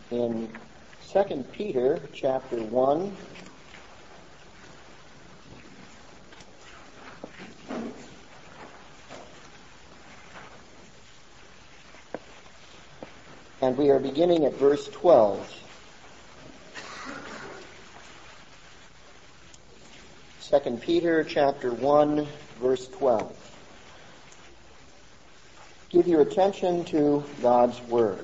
in 2 Peter chapter 1. And we are beginning at verse 12. 2 Peter chapter 1, verse 12. Give your attention to God's word.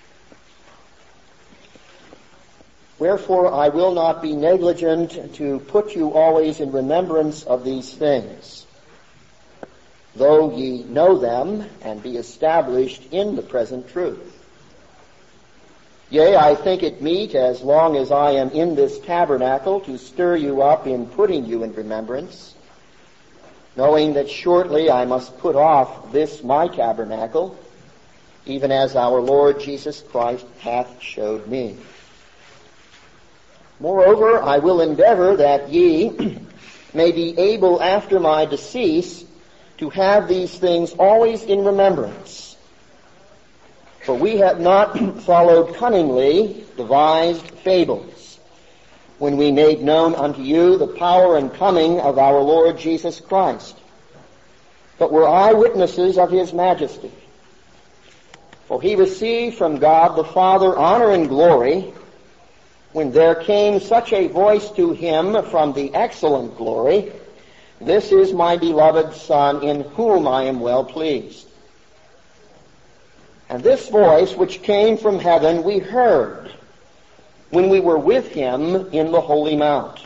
Wherefore I will not be negligent to put you always in remembrance of these things, though ye know them and be established in the present truth. Yea, I think it meet, as long as I am in this tabernacle, to stir you up in putting you in remembrance, knowing that shortly I must put off this my tabernacle, even as our Lord Jesus Christ hath showed me. Moreover, I will endeavor that ye may be able after my decease to have these things always in remembrance. For we have not followed cunningly devised fables, when we made known unto you the power and coming of our Lord Jesus Christ, but were eyewitnesses of his majesty. For he received from God the Father honor and glory, when there came such a voice to him from the excellent glory, This is my beloved Son, in whom I am well pleased. And this voice which came from heaven we heard when we were with him in the holy mount.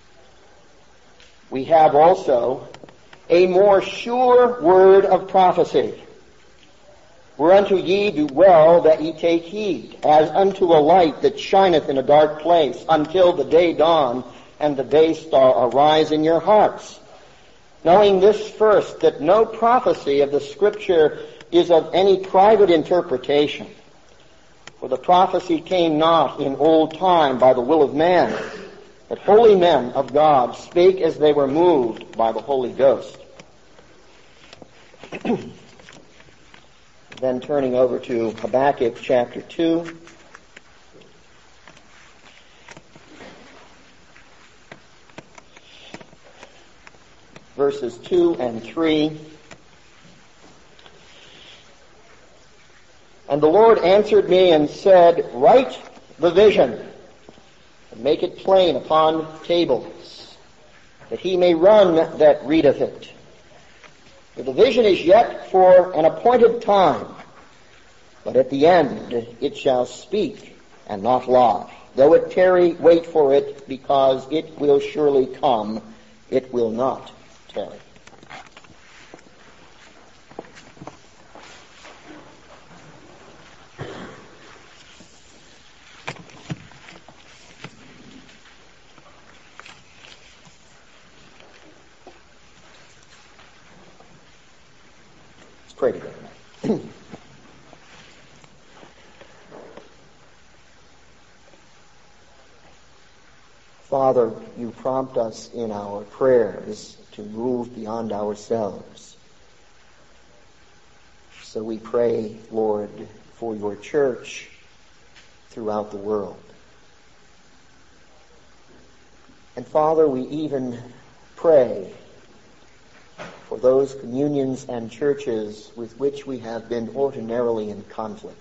We have also a more sure word of prophecy, whereunto ye do well that ye take heed, as unto a light that shineth in a dark place, until the day dawn and the day star arise in your hearts. Knowing this first, that no prophecy of the Scripture is of any private interpretation. For the prophecy came not in old time by the will of man, but holy men of God spake as they were moved by the Holy Ghost. Then turning over to Habakkuk chapter 2. Verses 2 and 3. And the Lord answered me and said, Write the vision, and make it plain upon tables, that he may run that readeth it. For the vision is yet for an appointed time, but at the end it shall speak and not lie. Though it tarry, wait for it, because it will surely come. It will not tarry. Pray together. Father, you prompt us in our prayers to move beyond ourselves. So we pray, Lord, for your church throughout the world. And Father, we even pray for those communions and churches with which we have been ordinarily in conflict.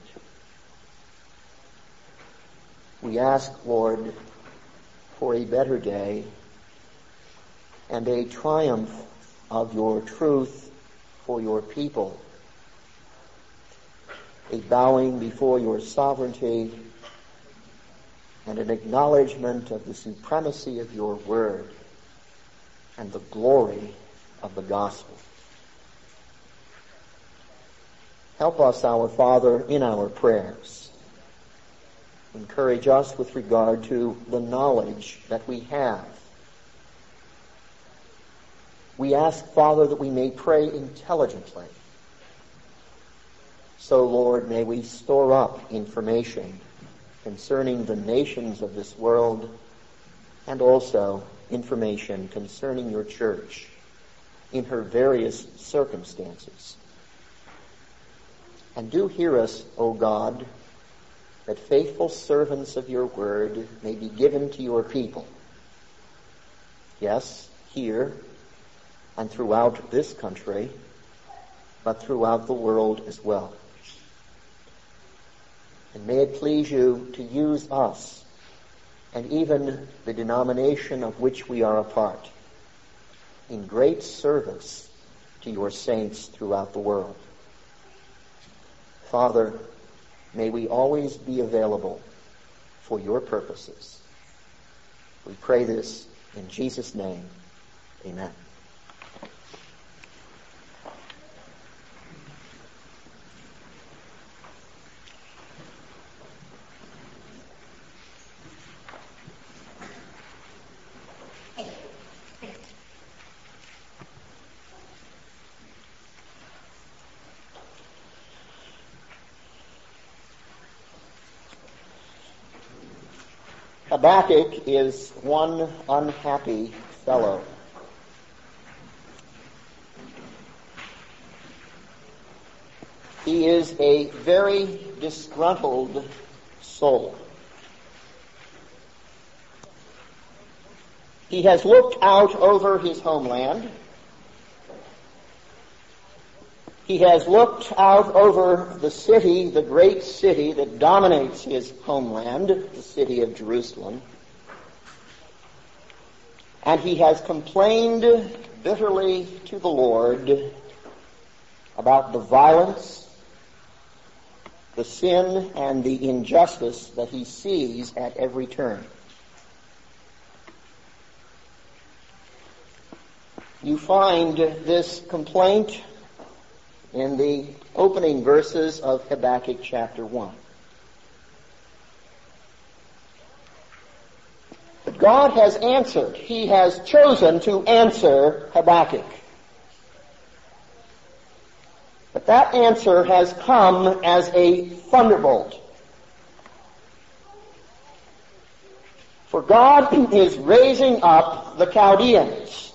We ask, Lord, for a better day and a triumph of your truth for your people, a bowing before your sovereignty, and an acknowledgement of the supremacy of your word and the glory of the gospel. Help us, our Father, in our prayers. Encourage us with regard to the knowledge that we have. We ask, Father, that we may pray intelligently. So, Lord, may we store up information concerning the nations of this world and also information concerning your church in her various circumstances. And do hear us, O God, that faithful servants of your word may be given to your people. Yes, here and throughout this country, but throughout the world as well. And may it please you to use us and even the denomination of which we are a part in great service to your saints throughout the world. Father, may we always be available for your purposes. We pray this in Jesus' name. Amen. Habakkuk is one unhappy fellow. He is a very disgruntled soul. He has looked out over his homeland. He has looked out over the city, the great city that dominates his homeland, the city of Jerusalem. And he has complained bitterly to the Lord about the violence, the sin, and the injustice that he sees at every turn. You find this complaint in the opening verses of Habakkuk chapter 1. But God has answered. He has chosen to answer Habakkuk. But that answer has come as a thunderbolt. For God is raising up the Chaldeans,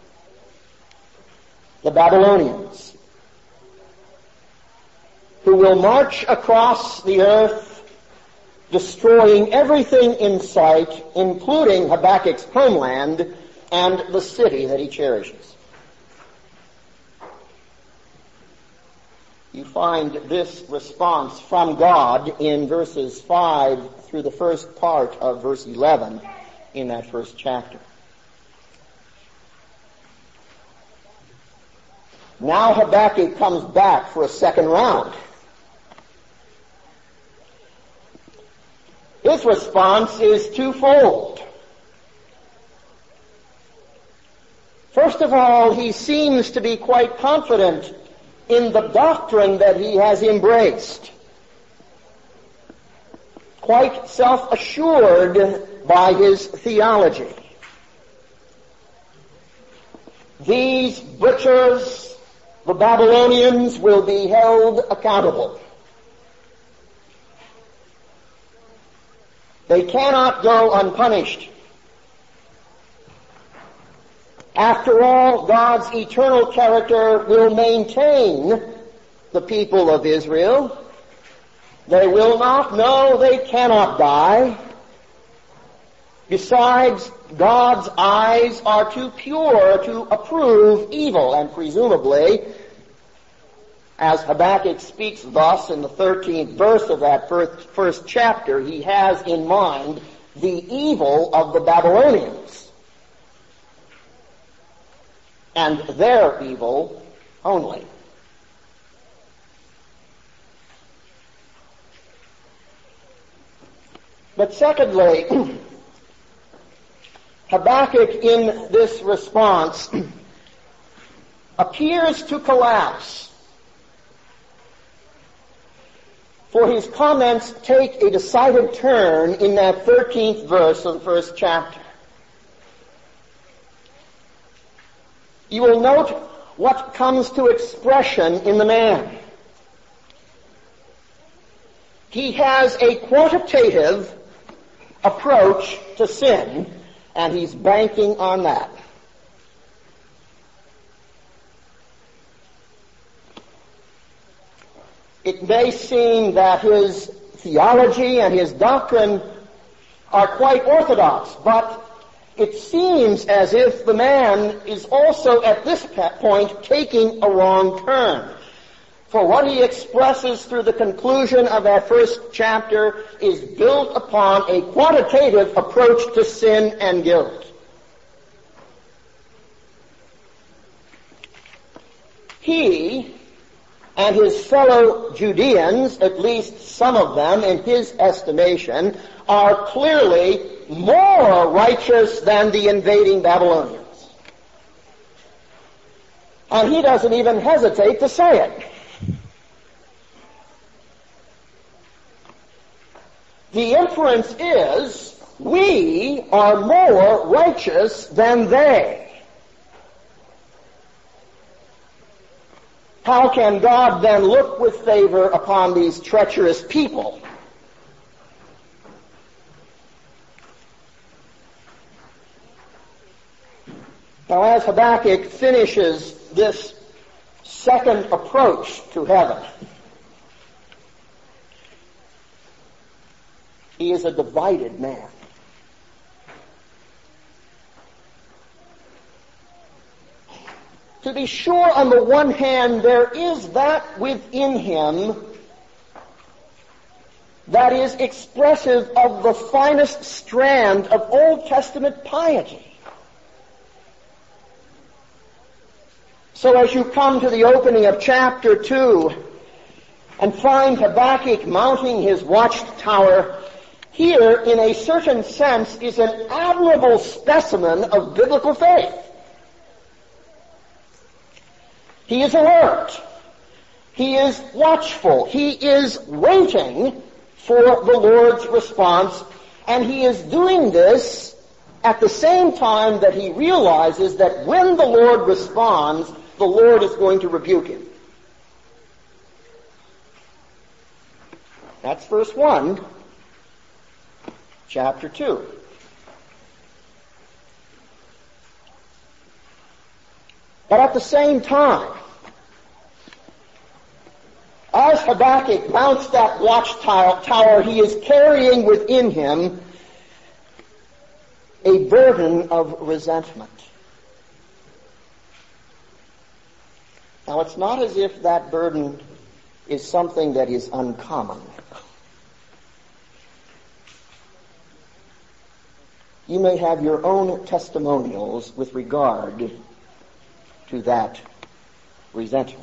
the Babylonians, who will march across the earth, destroying everything in sight, including Habakkuk's homeland and the city that he cherishes. You find this response from God in verses 5 through the first part of verse 11 in that first chapter. Now Habakkuk comes back for a second round. His response is twofold. First of all, he seems to be quite confident in the doctrine that he has embraced. Quite self-assured by his theology. These butchers, the Babylonians, will be held accountable. They cannot go unpunished. After all, God's eternal character will maintain the people of Israel. They will not, no, they cannot die. Besides, God's eyes are too pure to approve evil, and presumably, as Habakkuk speaks thus in the 13th verse of that first chapter, he has in mind the evil of the Babylonians. And their evil only. But secondly, Habakkuk in this response appears to collapse. For his comments take a decided turn in that 13th verse of the first chapter. You will note what comes to expression in the man. He has a quantitative approach to sin, and he's banking on that. It may seem that his theology and his doctrine are quite orthodox, but it seems as if the man is also at this point taking a wrong turn. For what he expresses through the conclusion of that first chapter is built upon a quantitative approach to sin and guilt. He and his fellow Judeans, at least some of them in his estimation, are clearly more righteous than the invading Babylonians. And he doesn't even hesitate to say it. The inference is, we are more righteous than they. How can God then look with favor upon these treacherous people? Now, as Habakkuk finishes this second approach to heaven, he is a divided man. To be sure, on the one hand, there is that within him that is expressive of the finest strand of Old Testament piety. So as you come to the opening of chapter 2 and find Habakkuk mounting his watchtower, here, in a certain sense, is an admirable specimen of biblical faith. He is alert. He is watchful. He is waiting for the Lord's response, and he is doing this at the same time that he realizes that when the Lord responds, the Lord is going to rebuke him. That's verse 1, chapter 2. But at the same time, as Habakkuk mounts that watchtower, he is carrying within him a burden of resentment. Now, it's not as if that burden is something that is uncommon. You may have your own testimonials with regard to that resentment.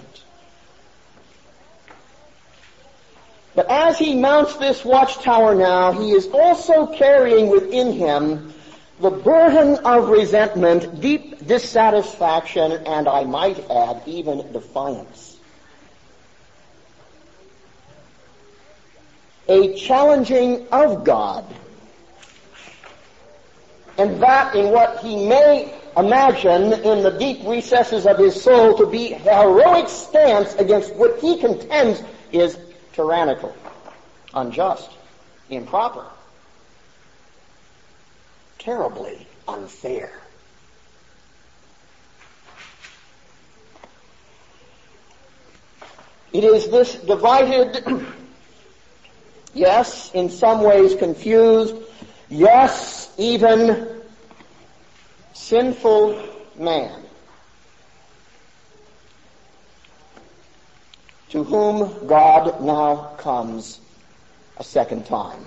But as he mounts this watchtower now, he is also carrying within him the burden of resentment, deep dissatisfaction, and I might add, even defiance. A challenging of God. And that in what he may imagine in the deep recesses of his soul to be a heroic stance against what he contends is tyrannical, unjust, improper, terribly unfair. It is this divided, yes, in some ways confused, yes, even sinful man to whom God now comes a second time.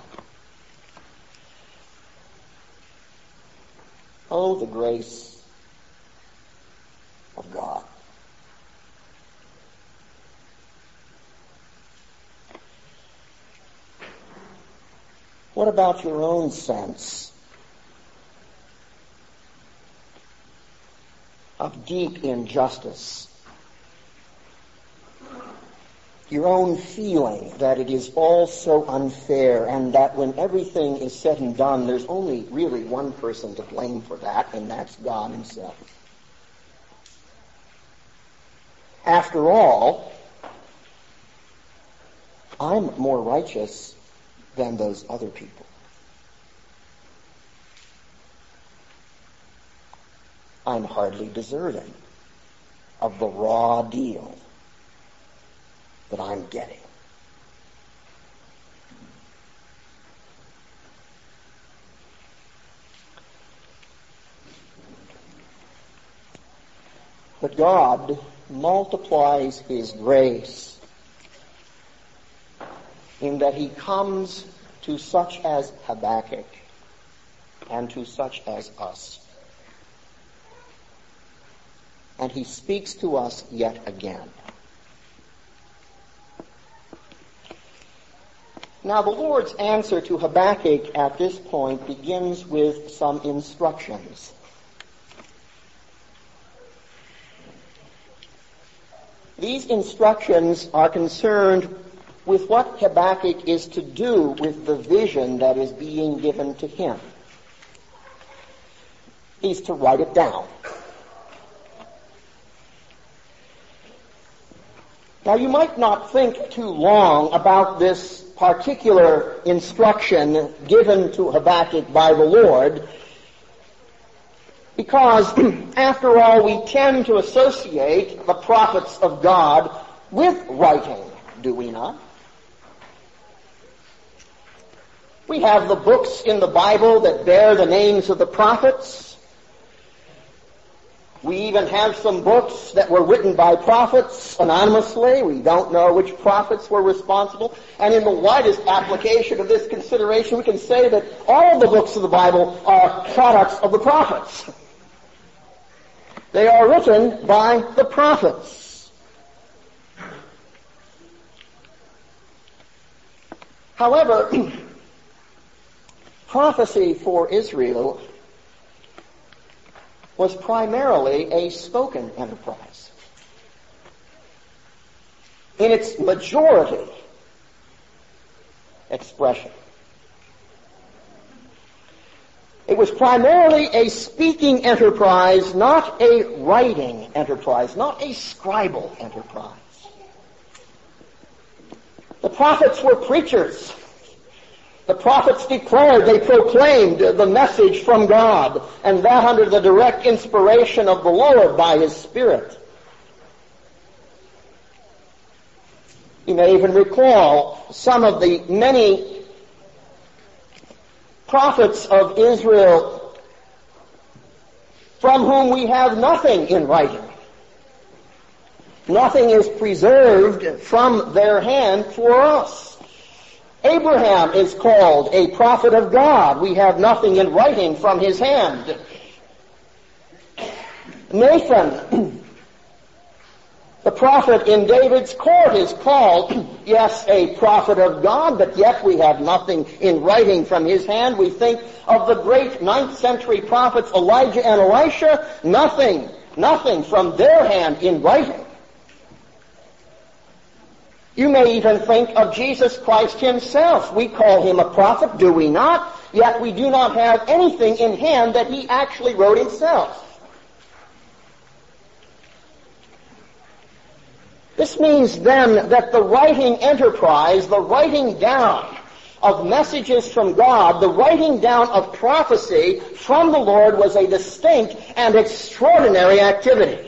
Oh, the grace of God. What about your own sense of deep injustice? Your own feeling that it is all so unfair and that when everything is said and done, there's only really one person to blame for that, and that's God himself. After all, I'm more righteous than those other people. I'm hardly deserving of the raw deal that I'm getting. But God multiplies his grace in that he comes to such as Habakkuk and to such as us. And he speaks to us yet again. Now, the Lord's answer to Habakkuk at this point begins with some instructions. These instructions are concerned with what Habakkuk is to do with the vision that is being given to him. He's to write it down. Now, you might not think too long about this particular instruction given to Habakkuk by the Lord, because, after all, we tend to associate the prophets of God with writing, do we not? We have the books in the Bible that bear the names of the prophets. We even have some books that were written by prophets anonymously. We don't know which prophets were responsible. And in the widest application of this consideration, we can say that all of the books of the Bible are products of the prophets. They are written by the prophets. However, prophecy for Israel was primarily a spoken enterprise. In its majority expression. It was primarily a speaking enterprise, not a writing enterprise, not a scribal enterprise. The prophets were preachers. The prophets declared, they proclaimed the message from God, and that under the direct inspiration of the Lord by his Spirit. You may even recall some of the many prophets of Israel from whom we have nothing in writing. Nothing is preserved from their hand for us. Abraham is called a prophet of God. We have nothing in writing from his hand. Nathan, the prophet in David's court, is called, yes, a prophet of God, but yet we have nothing in writing from his hand. We think of the great 9th century prophets Elijah and Elisha, nothing from their hand in writing. You may even think of Jesus Christ himself. We call him a prophet, do we not? Yet we do not have anything in hand that he actually wrote himself. This means then that the writing enterprise, the writing down of messages from God, the writing down of prophecy from the Lord was a distinct and extraordinary activity.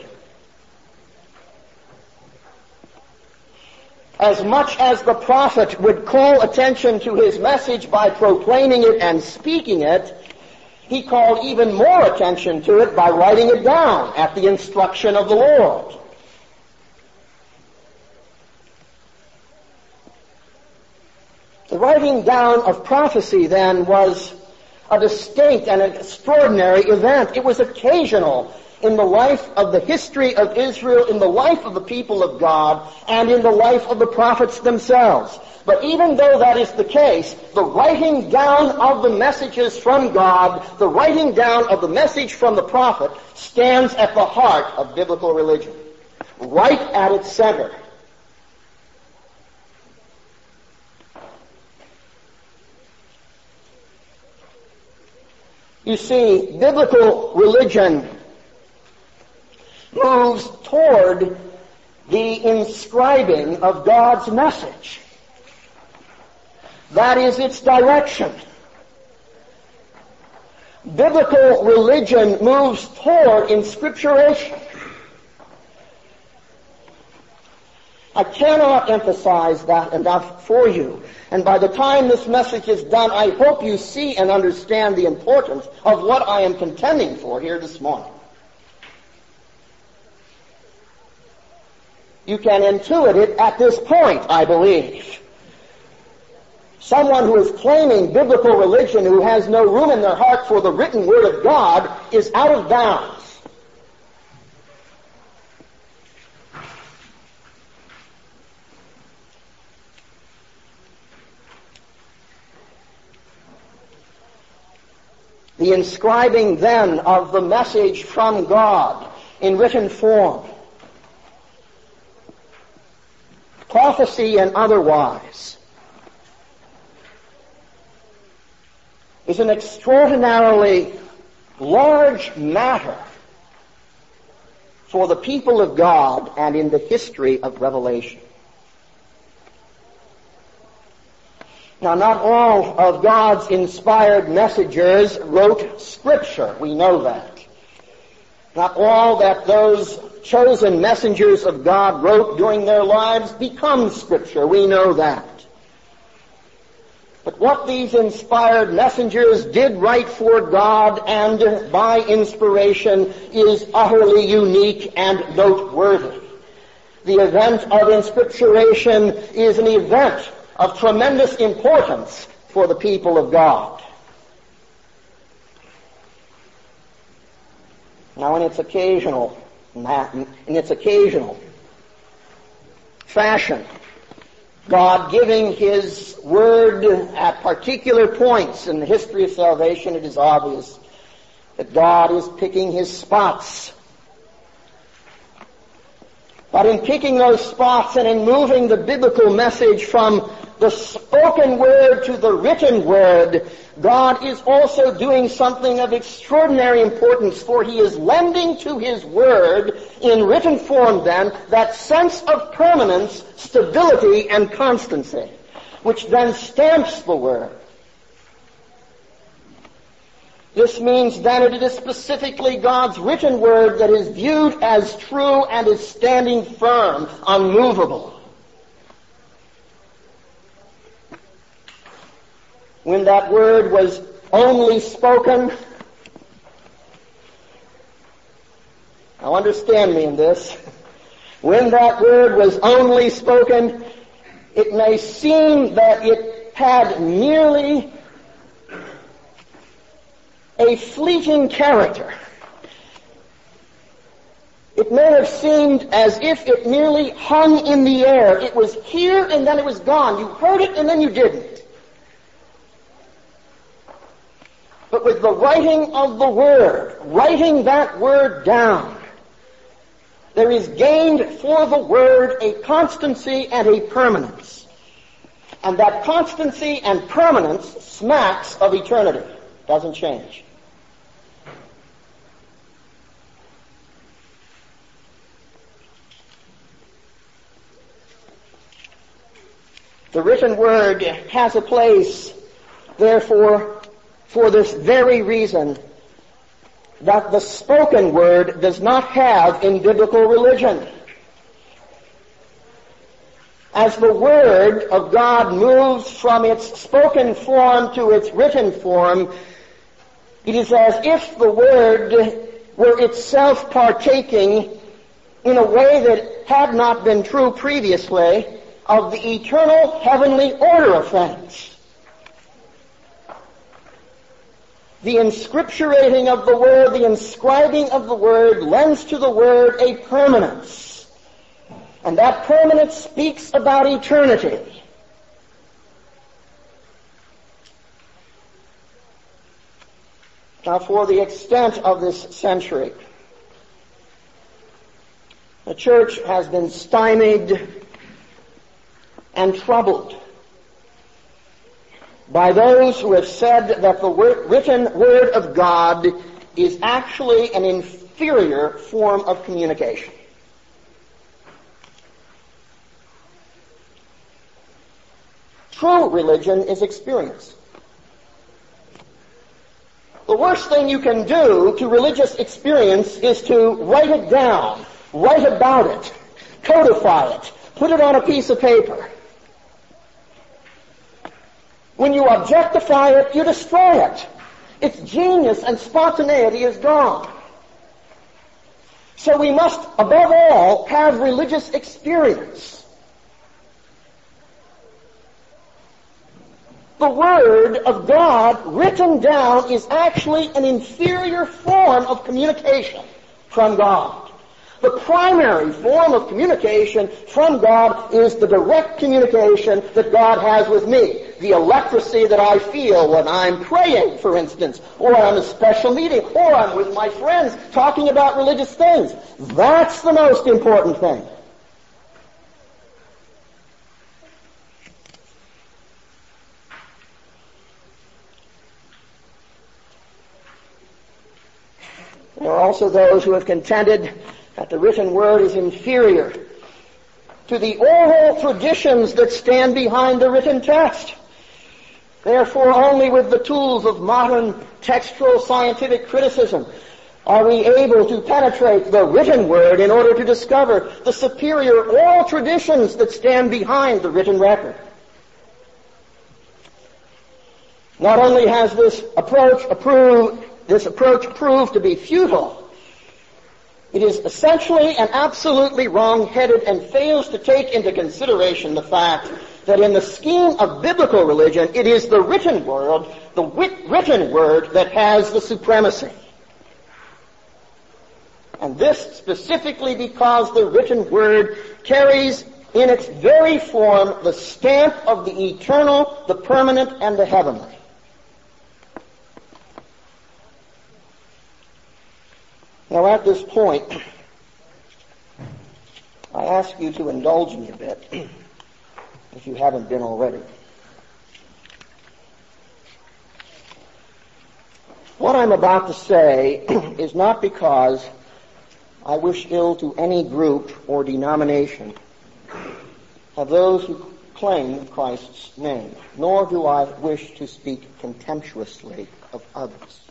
As much as the prophet would call attention to his message by proclaiming it and speaking it, he called even more attention to it by writing it down at the instruction of the Lord. The writing down of prophecy, then, was a distinct and an extraordinary event. It was occasional in the life of the history of Israel, in the life of the people of God, and in the life of the prophets themselves. But even though that is the case, the writing down of the messages from God, the writing down of the message from the prophet, stands at the heart of biblical religion, right at its center. You see, biblical religion moves toward the inscribing of God's message. That is its direction. Biblical religion moves toward inscripturation. I cannot emphasize that enough for you. And by the time this message is done, I hope you see and understand the importance of what I am contending for here this morning. You can intuit it at this point, I believe. Someone who is claiming biblical religion who has no room in their heart for the written Word of God is out of bounds. The inscribing then of the message from God in written form, prophecy and otherwise, is an extraordinarily large matter for the people of God and in the history of Revelation. Now, not all of God's inspired messengers wrote Scripture. We know that. Not all that those chosen messengers of God wrote during their lives becomes Scripture. We know that. But what these inspired messengers did write for God and by inspiration is utterly unique and noteworthy. The event of inscripturation is an event of tremendous importance for the people of God. Now, in its occasional fashion, God giving His Word at particular points in the history of salvation, it is obvious that God is picking His spots. But in picking those spots and in moving the biblical message from the spoken Word to the written Word, God is also doing something of extraordinary importance, for He is lending to His Word in written form then that sense of permanence, stability, and constancy, which then stamps the Word. This means then it is specifically God's written Word that is viewed as true and is standing firm, unmovable. When that Word was only spoken, now understand me in this, when that Word was only spoken, it may seem that it had merely a fleeting character. It may have seemed as if it merely hung in the air. It was here and then it was gone. You heard it and then you didn't. But with the writing of the Word, writing that Word down, there is gained for the Word a constancy and a permanence. And that constancy and permanence smacks of eternity. Doesn't change. The written Word has a place, therefore, for this very reason, that the spoken Word does not have in biblical religion. As the Word of God moves from its spoken form to its written form, it is as if the Word were itself partaking in a way that had not been true previously of the eternal heavenly order of things. The inscripturating of the Word, the inscribing of the Word lends to the Word a permanence. And that permanence speaks about eternity. Now, for the extent of this century, the church has been stymied and troubled by those who have said that the written Word of God is actually an inferior form of communication. True religion is experience. The worst thing you can do to religious experience is to write it down, write about it, codify it, put it on a piece of paper. When you objectify it, you destroy it. Its genius and spontaneity is gone. So we must, above all, have religious experience. The Word of God written down is actually an inferior form of communication from God. The primary form of communication from God is the direct communication that God has with me. The electricity that I feel when I'm praying, for instance, or I'm at a special meeting, or I'm with my friends talking about religious things. That's the most important thing. There are also those who have contended that the written word is inferior to the oral traditions that stand behind the written text. Therefore, only with the tools of modern textual scientific criticism are we able to penetrate the written word in order to discover the superior oral traditions that stand behind the written record. Not only has this approach proved to be futile, it is essentially and absolutely wrong-headed and fails to take into consideration the fact that in the scheme of biblical religion, it is the written word that has the supremacy. And this specifically because the written word carries in its very form the stamp of the eternal, the permanent, and the heavenly. Now at this point, I ask you to indulge me a bit, if you haven't been already. What I'm about to say is not because I wish ill to any group or denomination of those who claim Christ's name, nor do I wish to speak contemptuously of others.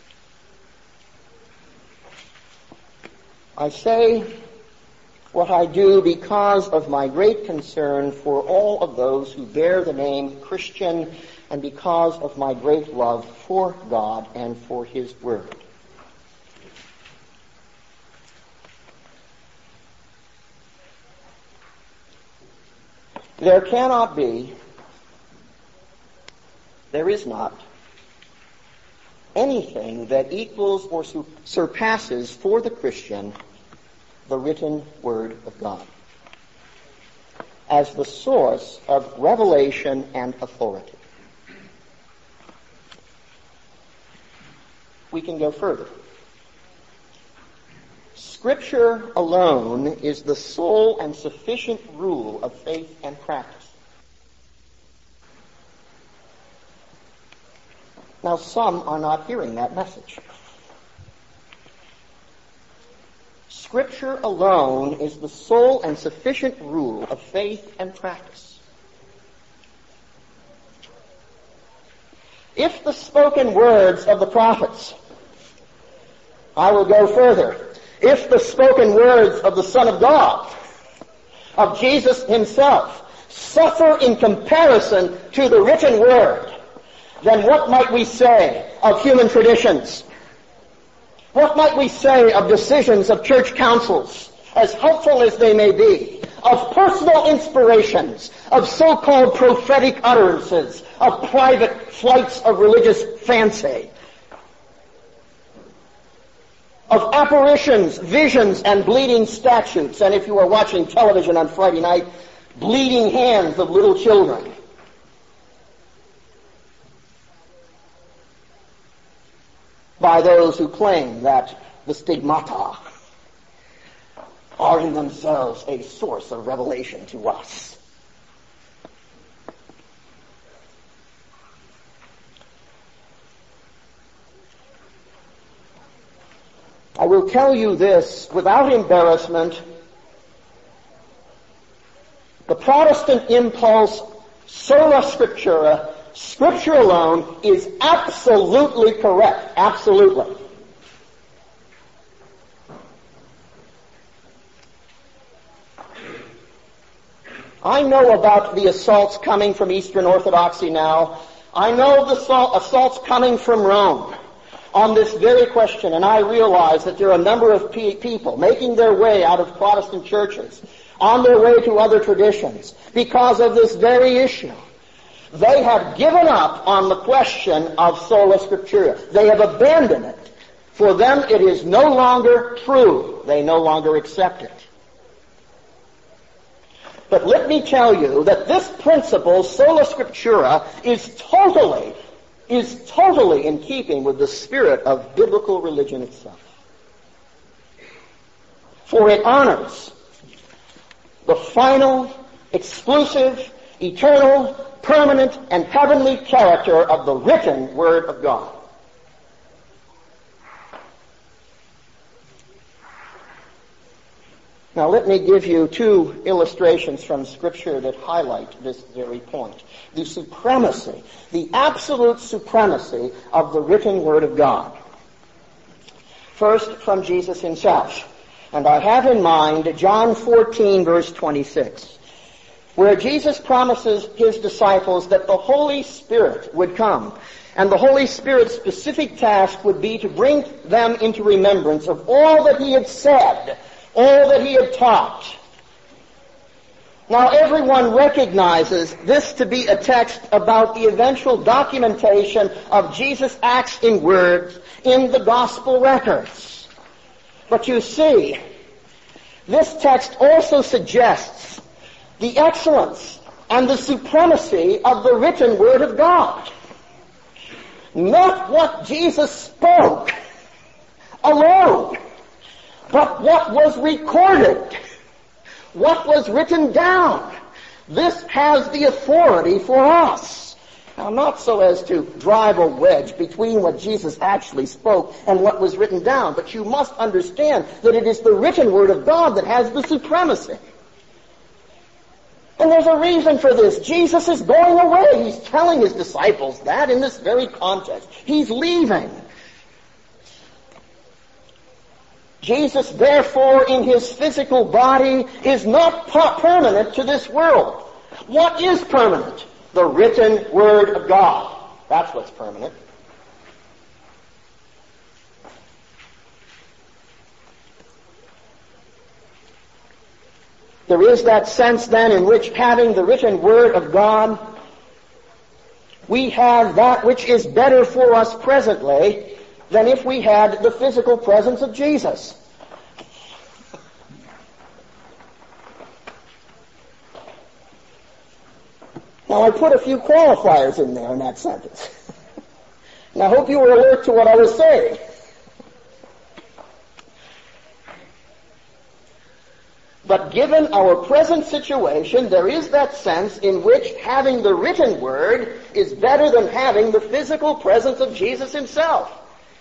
I say what I do because of my great concern for all of those who bear the name Christian and because of my great love for God and for His Word. There cannot be, there is not, anything that equals or surpasses for the Christian the written Word of God as the source of revelation and authority. We can go further. Scripture alone is the sole and sufficient rule of faith and practice. Now, some are not hearing that message. Scripture alone is the sole and sufficient rule of faith and practice. If the spoken words of the prophets, I will go further, if the spoken words of the Son of God, of Jesus Himself, suffer in comparison to the written word, then what might we say of human traditions? What might we say of decisions of church councils, as helpful as they may be, of personal inspirations, of so-called prophetic utterances, of private flights of religious fancy, of apparitions, visions, and bleeding statues, and if you are watching television on Friday night, bleeding hands of little children? By those who claim that the stigmata are in themselves a source of revelation to us. I will tell you this without embarrassment. The Protestant impulse, sola scriptura, Scripture alone, is absolutely correct. Absolutely. I know about the assaults coming from Eastern Orthodoxy now. I know of the assaults coming from Rome. on this very question, and I realize that there are a number of people making their way out of Protestant churches, on their way to other traditions, because of this very issue. They have given up on the question of sola scriptura. They have abandoned it. For them, it is no longer true. They no longer accept it. But let me tell you that this principle, sola scriptura, is totally in keeping with the spirit of biblical religion itself. For it honors the final, exclusive, eternal, permanent, and heavenly character of the written Word of God. Now let me give you two illustrations from Scripture that highlight this very point. The supremacy, the absolute supremacy of the written Word of God. First, from Jesus himself. And I have in mind John 14, verse 26, where Jesus promises his disciples that the Holy Spirit would come. And the Holy Spirit's specific task would be to bring them into remembrance of all that he had said, all that he had taught. Now everyone recognizes this to be a text about the eventual documentation of Jesus' acts in words in the gospel records. But you see, this text also suggests the excellence and the supremacy of the written Word of God. Not what Jesus spoke alone, but what was recorded, what was written down. This has the authority for us. Now, not so as to drive a wedge between what Jesus actually spoke and what was written down, but you must understand that it is the written Word of God that has the supremacy. And there's a reason for this. Jesus is going away. He's telling his disciples that in this very context. He's leaving. Jesus, therefore, in his physical body is not permanent to this world. What is permanent? The written Word of God. That's what's permanent. There is that sense then in which, having the written Word of God, we have that which is better for us presently than if we had the physical presence of Jesus. Now I put a few qualifiers in there in that sentence. And I hope you were alert to what I was saying. But given our present situation, there is that sense in which having the written Word is better than having the physical presence of Jesus himself.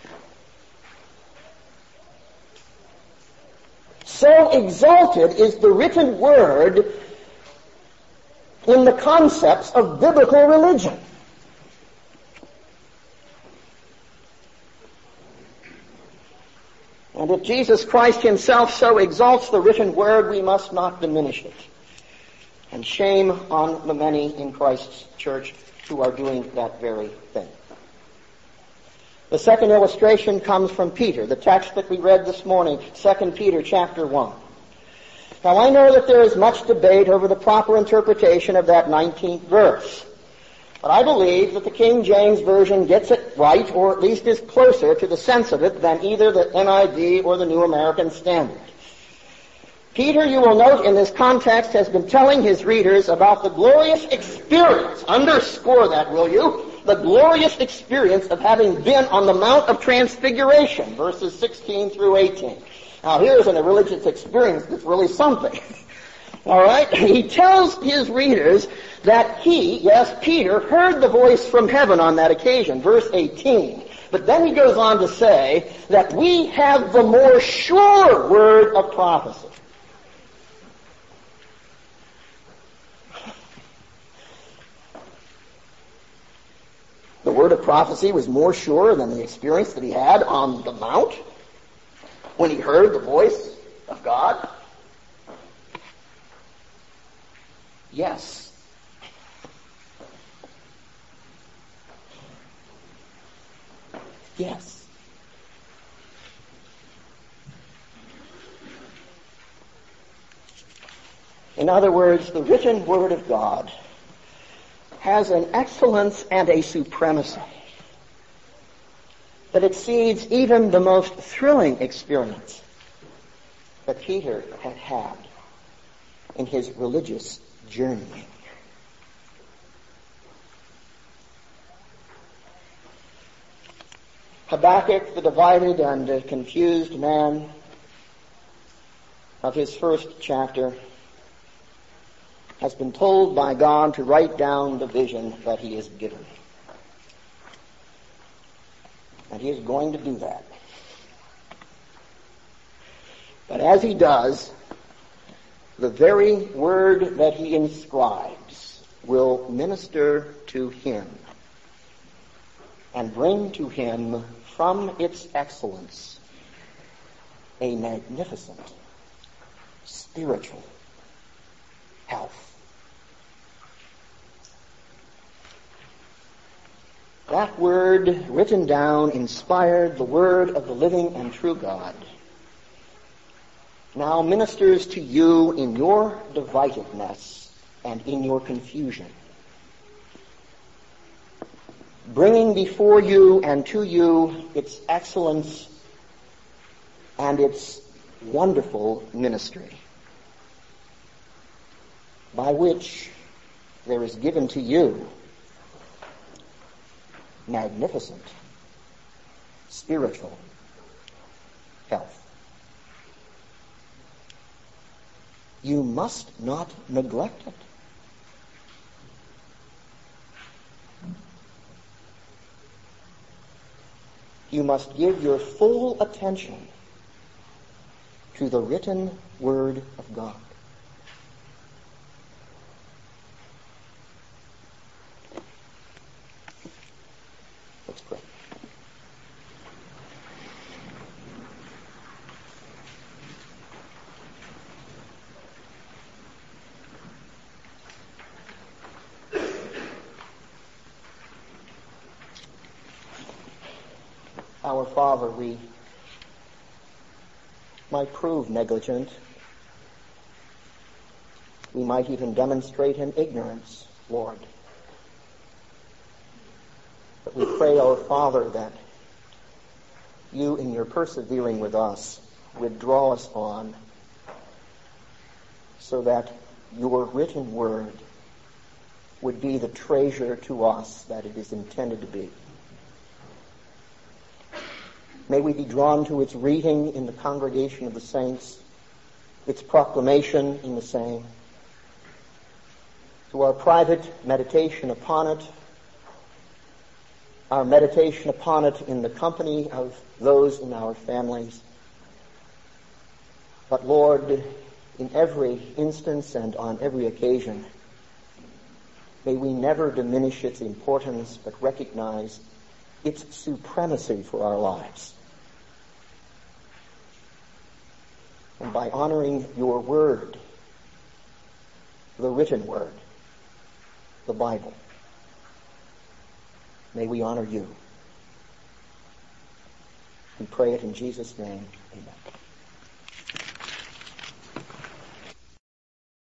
So exalted is the written Word in the concepts of biblical religion. And if Jesus Christ himself so exalts the written Word, we must not diminish it. And shame on the many in Christ's church who are doing that very thing. The second illustration comes from Peter, the text that we read this morning, 2 Peter chapter 1. Now I know that there is much debate over the proper interpretation of that 19th verse. But I believe that the King James Version gets it right, or at least is closer to the sense of it than either the NIV or the New American Standard. Peter, you will note in this context, has been telling his readers about the glorious experience, underscore that, will you, the glorious experience of having been on the Mount of Transfiguration, verses 16 through 18. Now here's a religious experience that's really something. All right? He tells his readers that he, yes, Peter, heard the voice from heaven on that occasion, verse 18. But then he goes on to say that we have the more sure word of prophecy. The word of prophecy was more sure than the experience that he had on the mount when he heard the voice of God. Yes. Yes. In other words, the written Word of God has an excellence and a supremacy that exceeds even the most thrilling experience that Peter had had in his religious journeying. Habakkuk, the divided and confused man of his first chapter, has been told by God to write down the vision that he is given. And he is going to do that. But as he does, the very word that he inscribes will minister to him and bring to him from its excellence a magnificent spiritual health. That word written down, inspired, the word of the living and true God, now ministers to you in your dividedness and in your confusion, bringing before you and to you its excellence and its wonderful ministry, by which there is given to you magnificent spiritual health. You must not neglect it. You must give your full attention to the written Word of God. Let's pray. Our Father, we might prove negligent. We might even demonstrate in ignorance, Lord. But we pray, our Father, that you, in your persevering with us, would draw us on so that your written word would be the treasure to us that it is intended to be. May we be drawn to its reading in the congregation of the saints, its proclamation in the same, to our private meditation upon it, our meditation upon it in the company of those in our families. But Lord, in every instance and on every occasion, may we never diminish its importance, but recognize its supremacy for our lives. And by honoring your word, the written word, the Bible, may we honor you. We pray it in Jesus' name. Amen.